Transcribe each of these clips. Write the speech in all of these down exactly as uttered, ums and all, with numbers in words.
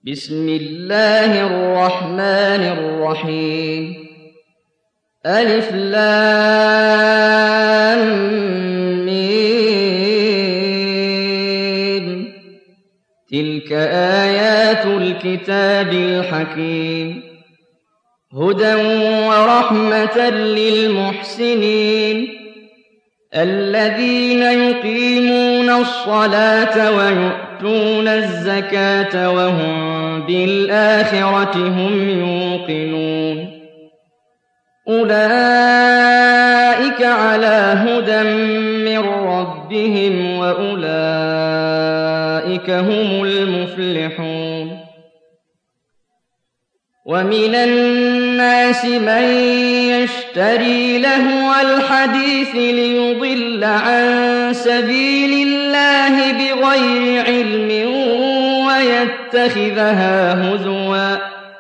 بسم الله الرحمن الرحيم ألف لام ميم تلك آيات الكتاب الحكيم هدى ورحمة للمحسنين الذين يقيمون الصلاة ويؤتون الزكاة وهم بالآخرة هم يوقنون أولئك على هدى من ربهم وأولئك هم المفلحون ومن الناس من يشتري لهو الحديث ليضل عن سبيل الله بغير علم ويتخذها هزوا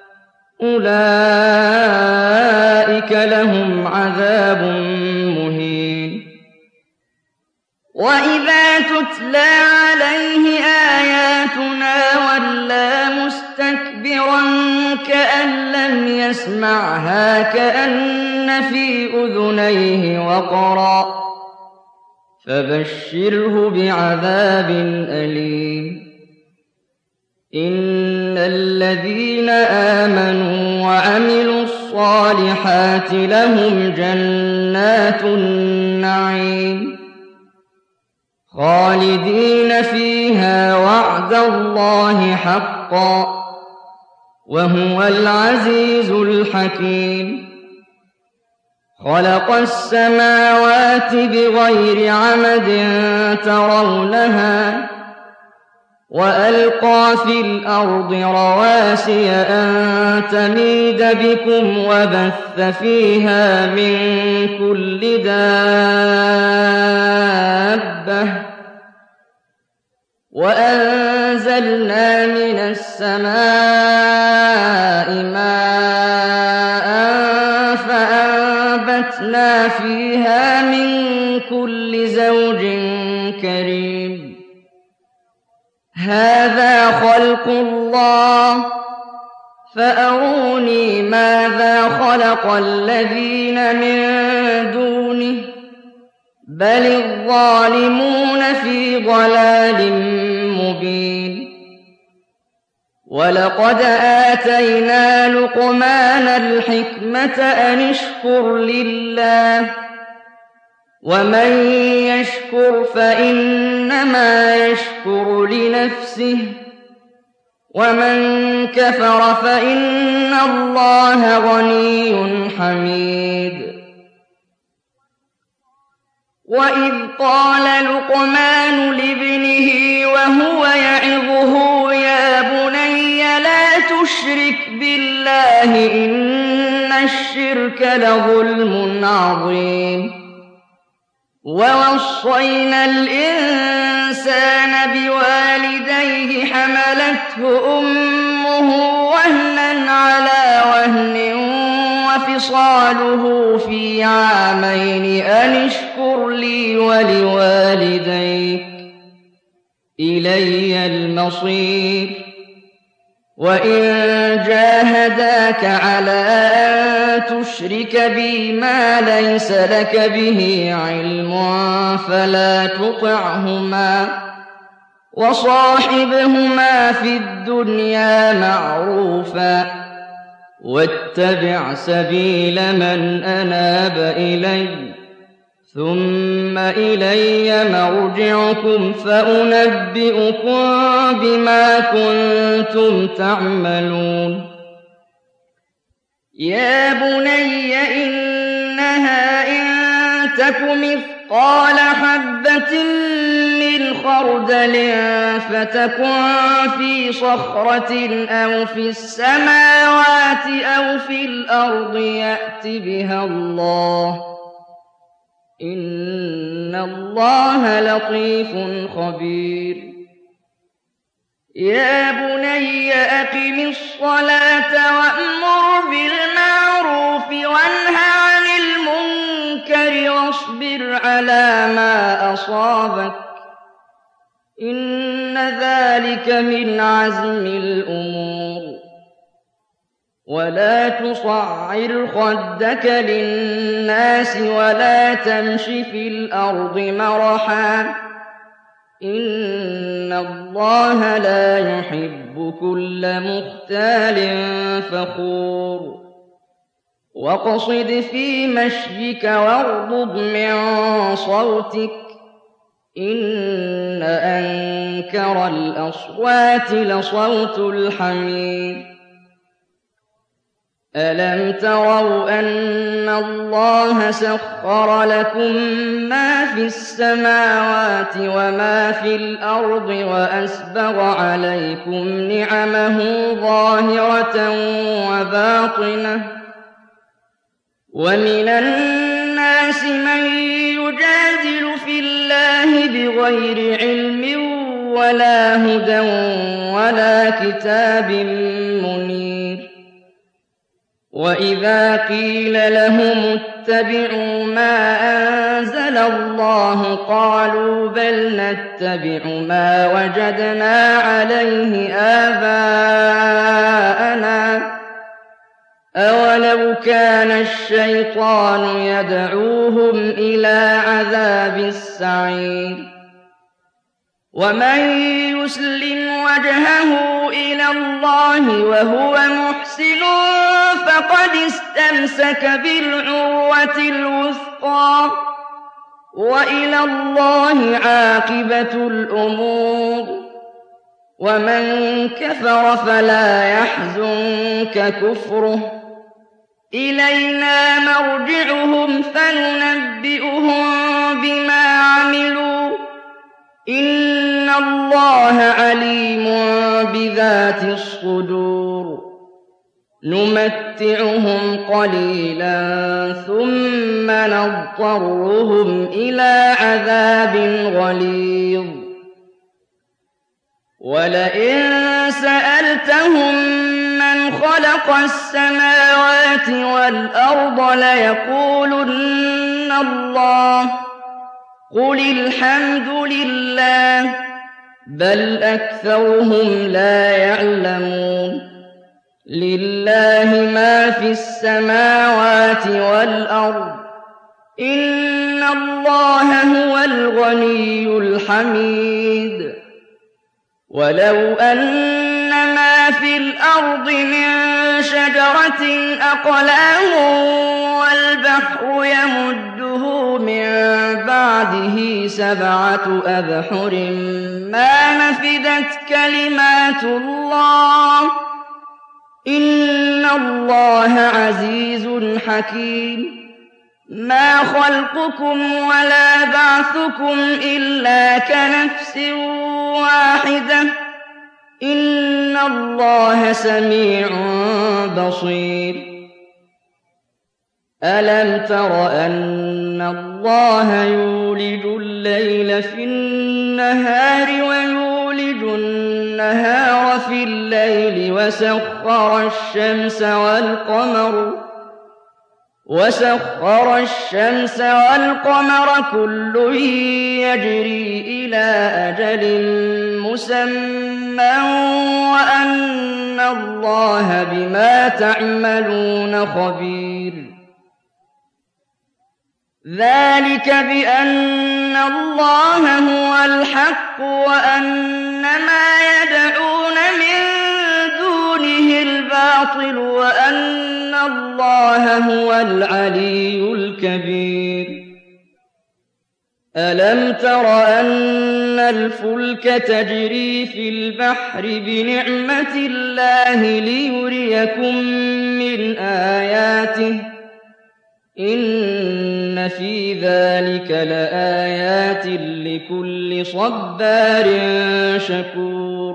أولئك لهم عذاب مهين وإذا تتلى عليه آياتنا ولى مستكبرا كأن لم يسمعها كأن في أذنيه وقرا فبشره بعذاب أليم إن الذين آمنوا وعملوا الصالحات لهم جنات النعيم خالدين فيها وعد الله حقا وهو العزيز الحكيم خلق السماوات بغير عمد ترونها وألقى في الأرض رواسي أن تميد بكم وبث فيها من كل دابة وأنزلنا من السماء ماء فأنبتنا فيها من كل زوج كريم هذا خلق الله فأروني ماذا خلق الذين من دونه بل الظالمون في ضلال مبين ولقد آتينا لقمان الحكمة أن اشكر لله ومن يشكر فإنما يشكر لنفسه ومن كفر فإن الله غني حميد وإذ قال لقمان لابنه وهو يعظه يا بني لا تشرك بالله إن الشرك لظلم عظيم ووصينا الإنسان بوالديه حملته أمه وهنا على وهن وفصاله في عامين أن اشكر لي ولوالديك إلي المصير وإن جاهداك على أن تشرك بي ما ليس لك به علم فلا تطعهما وصاحبهما في الدنيا معروفا واتبع سبيل من أناب إلي ثم إلي مرجعكم فأنبئكم بما كنتم تعملون يا بني إنها إن تك مثقال حبة من خردل فتكن في صخرة أو في السماوات أو في الأرض يأت بها الله إن الله لطيف خبير يا بني أقم الصلاة وأمر بالمعروف وانه عن المنكر واصبر على ما أصابك إن إِنَّ ذَلِكَ مِنْ عَزْمِ الْأُمُورِ وَلَا تُصَعِّرْ خَدَّكَ لِلنَّاسِ وَلَا تَمْشِ فِي الْأَرْضِ مَرَحًا ۖ إِنَّ اللَّهَ لَا يُحِبُّ كُلَّ مُخْتَالٍ فَخُورٍ وَاقْصِدْ فِي مَشْيِكَ وَاغْضُضْ مِن صَوْتِكَ ۚ إِنَّ أَنكَرَ الْأَصْوَاتِ لَصَوْتُ الْحَمِيرِ أَلَمْ تَرَوْا أَنَّ اللَّهَ سَخَّرَ لَكُم مَّا فِي السَّمَاوَاتِ وَمَا فِي الْأَرْضِ وَأَسْبَغَ عَلَيْكُمْ نِعَمَهُ ظَاهِرَةً وَبَاطِنَةً ۗ وَمِنَ النَّاسِ مَن يُجَادِلُ فِي اللَّهِ بِغَيْرِ عِلْمٍ وَلَا هُدًى وَلَا كِتَابٍ مُّنِيرٍ وَإِذَا قِيلَ لَهُمُ اتَّبِعُوا مَا أَنزَلَ اللَّهُ قَالُوا بَلْ نَتَّبِعُ مَا وَجَدْنَا عَلَيْهِ آبَاءَنَا ۚ أَوَلَوْ كَانَ الشَّيْطَانُ يَدْعُوهُمْ إِلَىٰ عَذَابِ السَّعِيرِ وَمَن يُسْلِمْ وَجْهَهُ إِلَى اللَّهِ وَهُوَ مُحْسِنٌ فَقَدِ اسْتَمْسَكَ بِالْعُرْوَةِ الْوُثْقَىٰ ۗ وَإِلَى اللَّهِ عَاقِبَةُ الْأُمُورِ وَمَن كَفَرَ فَلَا يَحْزُنكَ كُفْرُهُ ۚ إِلَيْنَا مَرْجِعُهُمْ فَنُنَبِّئُهُم بِمَا عَمِلُوا ۚ إِنَّ اللَّهَ عَلِيمٌ بِذَاتِ الصُّدُورِ نُمَتِّعُهُمْ قَلِيلًا ثُمَّ نَضْطَرُّهُمْ إِلَىٰ عَذَابٍ غَلِيظٍ وَلَئِن سَأَلْتَهُم مَّنْ خَلَقَ السَّمَاوَاتِ وَالْأَرْضَ لَيَقُولُنَّ اللَّهُ ۚ قُلِ الْحَمْدُ لِلَّهِ ۚ بَلْ أَكْثَرُهُمْ لَا يَعْلَمُونَ لِلَّهِ مَا فِي السَّمَاوَاتِ وَالْأَرْضِ ۚ إِنَّ اللَّهَ هُوَ الْغَنِيُّ الْحَمِيدُ وَلَوْ أَنَّ مَا فِي الْأَرْضِ مِن شَجَرَةٍ أَقْلَامٌ وَالْبَحْرُ يَمُدُّهُ مِن بَعْدِهِ سَبْعَةُ أَبْحُرٍ مَّا نَفِدَتْ كَلِمَاتُ اللَّهِ ۗ إِنَّ اللَّهَ عَزِيزٌ حَكِيمٌ مَا خَلْقُكُمْ وَلَا بَعْثُكُمْ إِلَّا كَنَفْسٍ وَاحِدَةٍ ۗ إِنَّ اللَّهَ سَمِيعٌ بَصِيرٌ أَلَمْ تَرَ أَنَّ اللَّهَ يُولِجُ اللَّيْلَ في النَّهَارِ وَيُولِجُ النَّهَارَ في اللَّيْلِ وَسَخَّرَ الشَّمْسَ وَالْقَمَرَ وَسَخَّرَ الشَّمْسَ وَالْقَمَرَ كُلٌّ يَجْرِي إِلَىٰ أَجَلٍ مُّسَمًّى وَأَنَّ اللَّهَ بِمَا تَعْمَلُونَ خَبِيرٌ ذَٰلِكَ بِأَنَّ اللَّهَ هُوَ الْحَقُّ وَأَنَّ مَا يَدْعُونَ مِن دُونِهِ الْبَاطِلُ وَأَنَّ اللَّهَ هُوَ الْعَلِيُّ الْكَبِيرُ أَلَمْ تَرَ أَنَّ الْفُلْكَ تَجْرِي فِي الْبَحْرِ بِنِعْمَتِ اللَّهِ لِيُرِيَكُم مِّنْ آيَاتِهِ ۚ إِنَّ فِي ذَٰلِكَ لَآيَاتٍ لِّكُلِّ صَبَّارٍ شَكُورٍ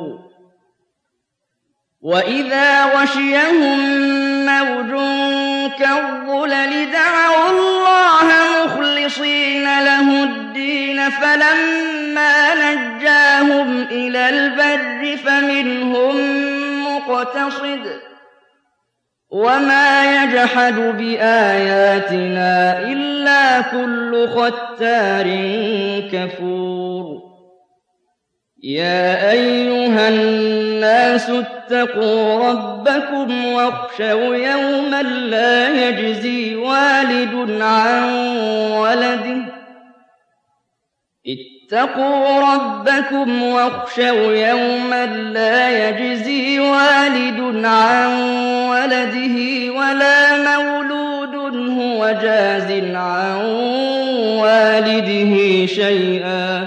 وَإِذَا غَشِيَهُم مَّوْجٌ كَالظُّلَلِ دَعَوُا اللَّهَ مُخْلِصِينَ لَهُ الدِّينَ فَلَمَّا نَجَّاهُمْ إِلَى الْبَرِّ فَمِنْهُم مُّقْتَصِدٌ ۚ وَمَا يَجْحَدُ بِآيَاتِنَا إِلَّا كُلُّ خَتَّارٍ كَفُورٍ يَا أَيُّهَا النَّاسُ اتَّقُوا رَبَّكُمْ وَاخْشَوْا يَوْمًا لَّا يَجْزِي وَالِدٌ عَن وَلَدِهِ اتقوا ربكم واخشوا يوما لا يجزي والد عن ولده ولا مولود هو جاز عن والده شيئا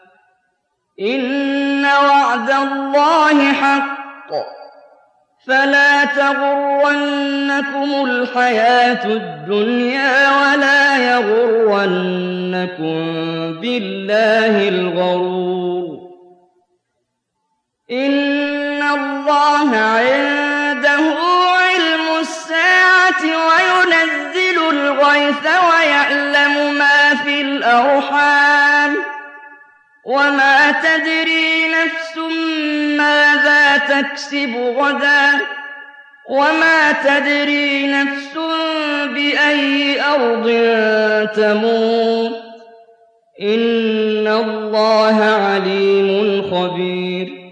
إن وعد الله حق فلا تغرنكم الحياة الدنيا ولا يغرنكم بالله الغرور إن الله عنده علم الساعة وينزل الغيث ويعلم ما في الأرحام وما تدري نفس ماذا تكسب غدا وما تدري نفس بأي أرض تموت إن الله عليم خبير